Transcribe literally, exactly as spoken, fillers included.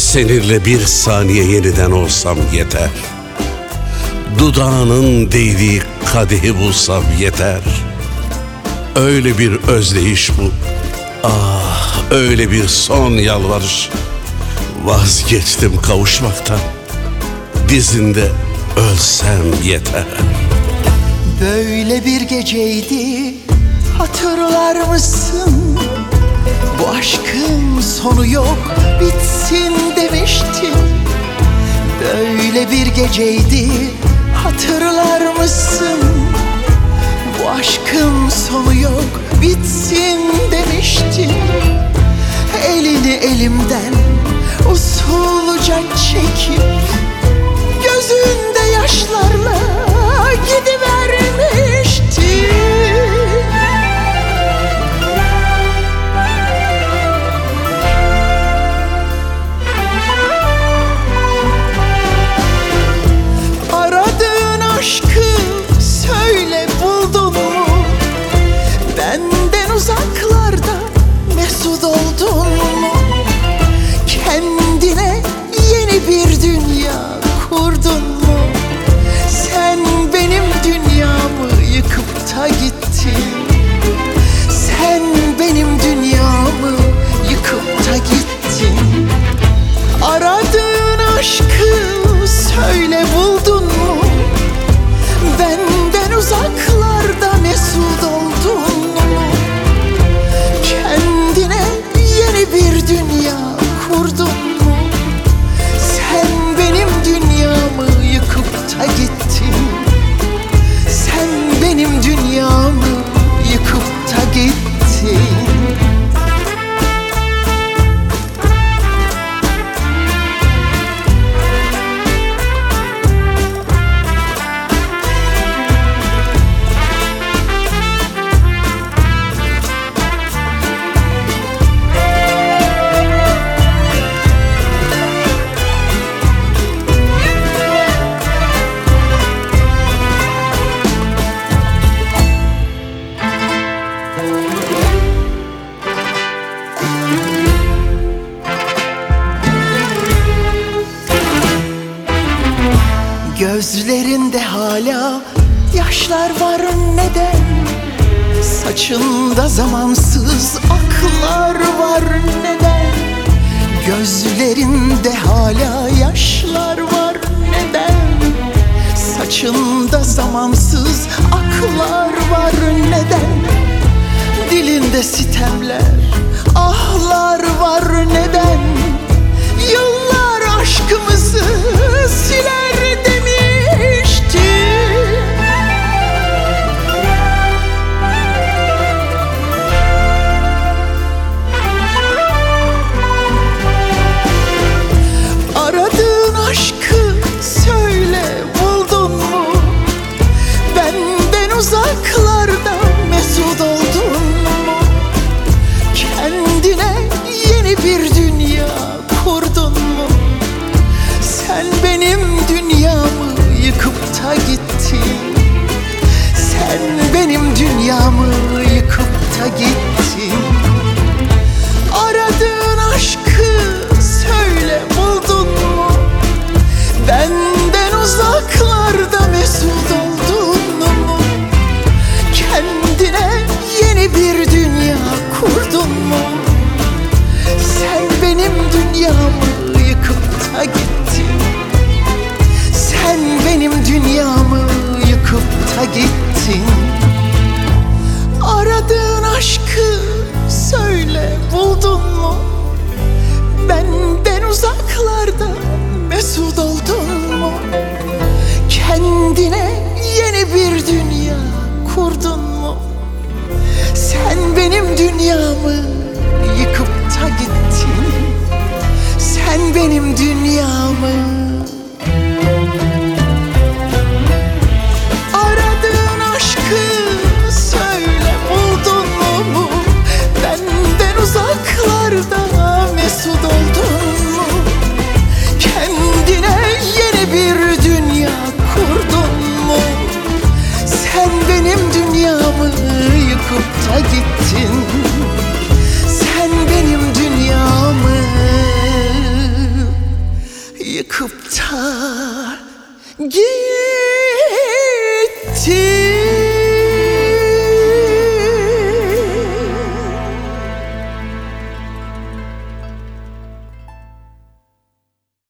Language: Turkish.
Seninle bir saniye yeniden olsam yeter. Dudağının değdiği kadehi bulsam yeter. Öyle bir özleyiş bu. Ah, öyle bir son yalvarış. Vazgeçtim kavuşmaktan. Dizinde ölsem yeter. Böyle bir geceydi, hatırlar mısın? Bu aşkın sonu yok, bitsin demiştin. Böyle bir geceydi, hatırlar mısın? Bu aşkın sonu yok, bitsin demiştin. Elini elimden usulca çekip gözünde yaşlarla gidivermiştin. Aradığın aşkı söyle, buldun mu? Benden uzaklarda mesut oldun mu? Kendine yeni bir dünya kurdun mu? Sen benim dünyamı yıkıp da gittin. Sen benim dünyamı yıkıp da gittin. Aradığın aşkı söyle, buldun mu? Benden uzaklarda mesut oldun mu? Kendine yeni bir dünya kurdun mu? Sen benim dünyamı yıkıp da gittin. Sen benim dünyamı yıkıp da gittin. Gözlerinde hala yaşlar var, neden? Saçında zamansız aklar var, neden? Gözlerinde hala yaşlar var, neden? Saçında zamansız aklar var, neden? Dilinde sitemler, ahlar var, neden? Yıllar aşkımızı siler demişti. Aradığın aşkı söyle, buldun mu? Benden uzaklarda mesut oldun mu? Kendine yeni bir dünya kurdun mu? Sen benim dünyamı yıkıp da gittin. Sen benim dünyamı yıkıp da gittin. Aradığın aşkı söyle, buldun mu? Benden uzaklarda mesut oldun mu? Kendine yeni bir dünya kurdun mu? Sen benim dünyamı yıkıp da gittin. Sen benim dünyamı yıkıp da gittin. Aradığın aşkı söyle, buldun mu? Benden uzaklarda mesut oldun mu? Kendine yeni bir dünya kurdun mu? Sen benim dünyamı yıkıp da gittin. Sen benim dünyamı. Aradığın aşkı söyle, buldun mu? Benden uzaklarda mesut oldun mu? Kendine yeni bir dünya kurdun mu? Sen benim dünyamı yıkıp da gittin. Sen benim dünyamı bırakar gitti.